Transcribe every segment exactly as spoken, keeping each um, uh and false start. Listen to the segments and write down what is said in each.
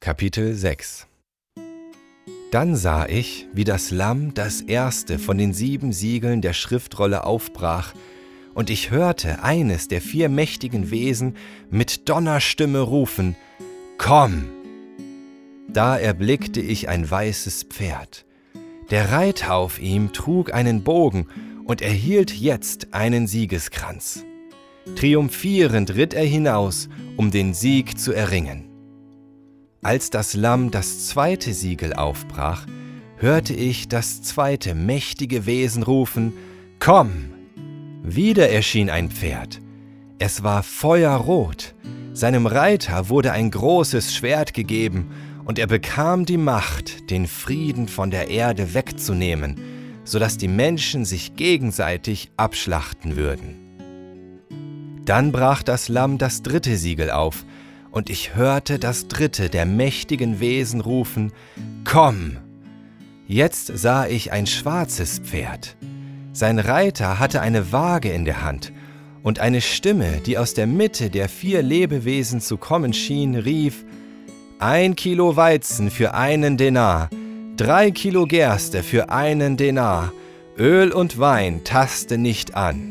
Kapitel sechs. Dann sah ich, wie das Lamm das erste von den sieben Siegeln der Schriftrolle aufbrach, und ich hörte eines der vier mächtigen Wesen mit Donnerstimme rufen: »Komm!« Da erblickte ich ein weißes Pferd. Der Reiter auf ihm trug einen Bogen und erhielt jetzt einen Siegeskranz. Triumphierend ritt er hinaus, um den Sieg zu erringen. Als das Lamm das zweite Siegel aufbrach, hörte ich das zweite mächtige Wesen rufen: »Komm!« Wieder erschien ein Pferd. Es war feuerrot. Seinem Reiter wurde ein großes Schwert gegeben, und er bekam die Macht, den Frieden von der Erde wegzunehmen, sodass die Menschen sich gegenseitig abschlachten würden. Dann brach das Lamm das dritte Siegel auf, und ich hörte das dritte der mächtigen Wesen rufen: »Komm!« Jetzt sah ich ein schwarzes Pferd. Sein Reiter hatte eine Waage in der Hand, und eine Stimme, die aus der Mitte der vier Lebewesen zu kommen schien, rief: »Ein Kilo Weizen für einen Denar, drei Kilo Gerste für einen Denar, Öl und Wein taste nicht an.«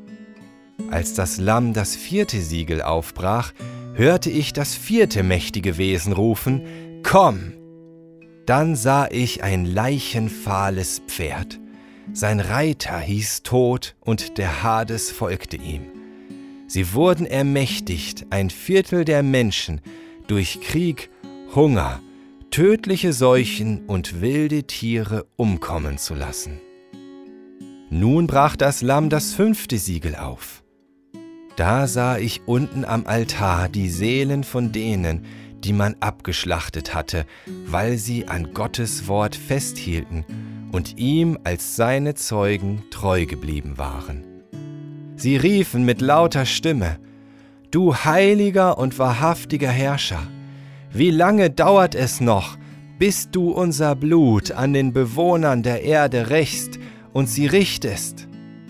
Als das Lamm das vierte Siegel aufbrach, hörte ich das vierte mächtige Wesen rufen: »Komm!« Dann sah ich ein leichenfahles Pferd. Sein Reiter hieß Tod, und der Hades folgte ihm. Sie wurden ermächtigt, ein Viertel der Menschen durch Krieg, Hunger, tödliche Seuchen und wilde Tiere umkommen zu lassen. Nun brach das Lamm das fünfte Siegel auf. Da sah ich unten am Altar die Seelen von denen, die man abgeschlachtet hatte, weil sie an Gottes Wort festhielten und ihm als seine Zeugen treu geblieben waren. Sie riefen mit lauter Stimme: »Du heiliger und wahrhaftiger Herrscher, wie lange dauert es noch, bis du unser Blut an den Bewohnern der Erde rächst und sie richtest?«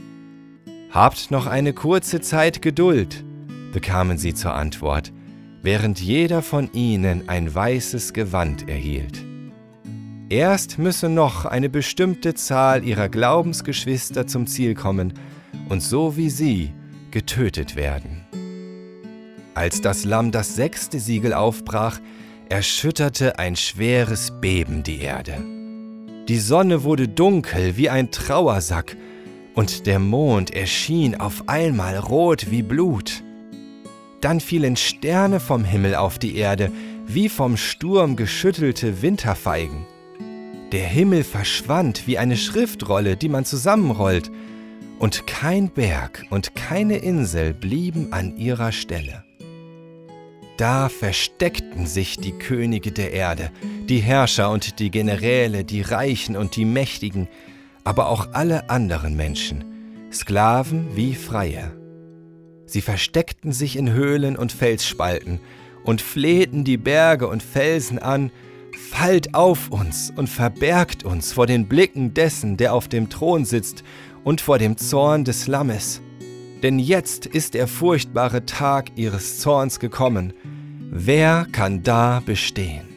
»Habt noch eine kurze Zeit Geduld«, bekamen sie zur Antwort, während jeder von ihnen ein weißes Gewand erhielt. Erst müsse noch eine bestimmte Zahl ihrer Glaubensgeschwister zum Ziel kommen und so wie sie getötet werden. Als das Lamm das sechste Siegel aufbrach, erschütterte ein schweres Beben die Erde. Die Sonne wurde dunkel wie ein Trauersack, und der Mond erschien auf einmal rot wie Blut. Dann fielen Sterne vom Himmel auf die Erde, wie vom Sturm geschüttelte Winterfeigen. Der Himmel verschwand wie eine Schriftrolle, die man zusammenrollt, und kein Berg und keine Insel blieben an ihrer Stelle. Da versteckten sich die Könige der Erde, die Herrscher und die Generäle, die Reichen und die Mächtigen, aber auch alle anderen Menschen, Sklaven wie Freie. Sie versteckten sich in Höhlen und Felsspalten und flehten die Berge und Felsen an: »Fallt auf uns und verbergt uns vor den Blicken dessen, der auf dem Thron sitzt, und vor dem Zorn des Lammes. Denn jetzt ist der furchtbare Tag ihres Zorns gekommen. Wer kann da bestehen?«